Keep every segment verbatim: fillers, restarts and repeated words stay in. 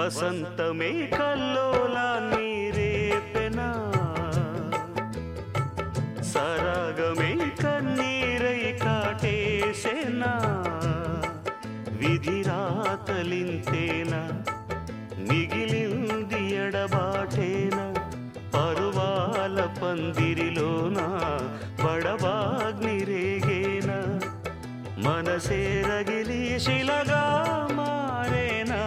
వసంతమే కల్లోలాన్ని రేపెనా, సరాగమే కన్నీరై కాటేసేనా, విధిరాతలింతేనా, మిగిలింది ఎడబాటేనా, పరువాల పందిరిలోన బడబాగ్ని రేగేనా, మనసే రగిలి శిలగా మారేనా.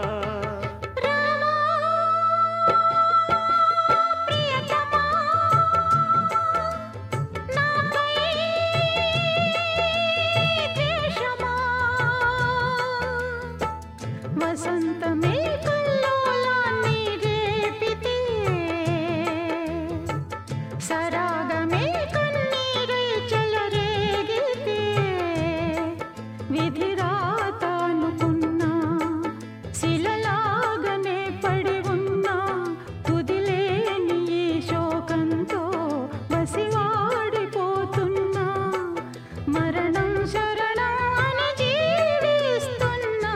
వసంతమే కల్లోలాన్ని రేపితే, సరాగమే కన్నీరై చెలరేగితే, విధిరాత అనుకున్నా శిలలాగనే పడి ఉన్నా, తుదిలేని ఈ శోకంతో బసివాడిపోతున్నా, మరణం శరణం అని జీవిస్తున్నా.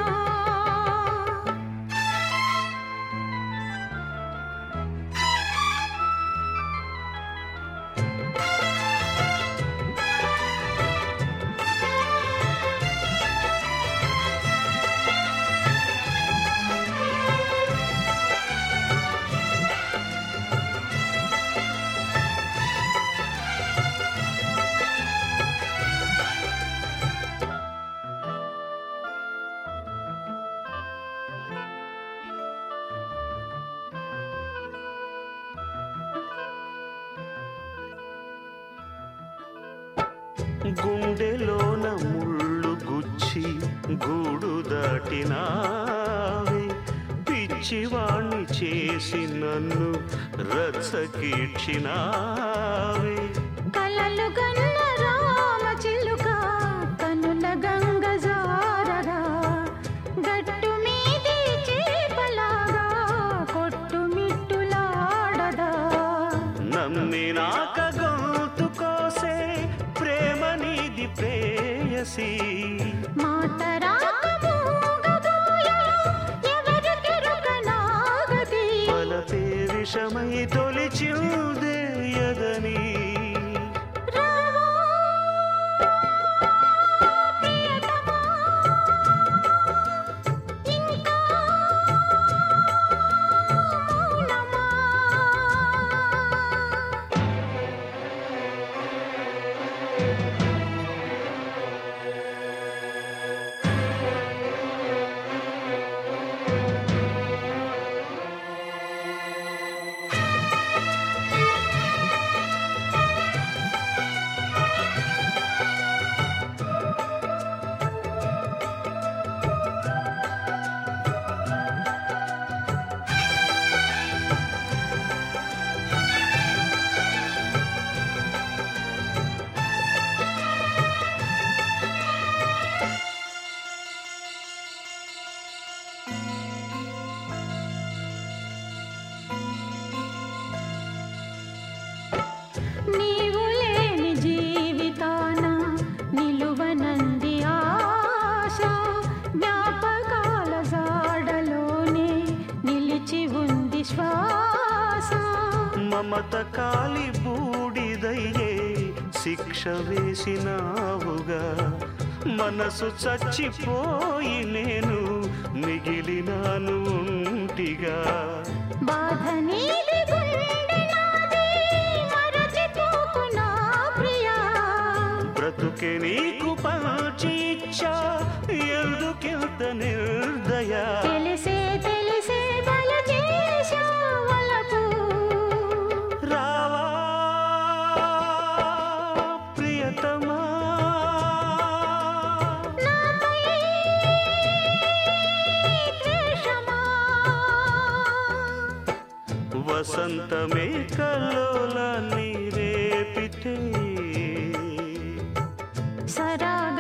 గుండెలోన ముళ్ళు గుచ్చి గూడు దాటినావే, పిచ్చివాణ్ణి చేసి నన్ను రచ్చకీడ్చినావే. కలలు గన్న రామ చిలుక కనుల గంగ జారగా, గట్టు మీది చేపలాగా కొట్టుమిట్టులాడదా, నమ్మినాక గొంతు కోసే ప్రేమ నీది ప్రేయసి, మాట రాక మూగబోయే ఎవరికెరుక నాగది, బలపే విషమై తొలిచిందే యదని. రావా ప్రియతమా, ఇంకా మౌనమా. నీవు లేని జీవితాన నిలువనంది ఆశ, జ్ఞాపకాల జాడలోనే నిలిచి ఉంది శ్వాస, మమత కాలి బూడిదయ్యే శిక్ష వేసినావుగా, మనసు చచ్చిపోయి నేను మిగిలినాను ఒంటిగా. బాధ నీది గుండె నాది మరచిపోకు నా ప్రియా, బ్రతుకే నీకు పంచి ఇచ్చా ఎందుకింత నిర్దయా, తెలిసే తెలిసే బల చేశా వలపు. రావా ప్రియతమా, నాపై ద్వేషమా, వసంతమే కల్లోలాన్ని రేపితే, సరాగ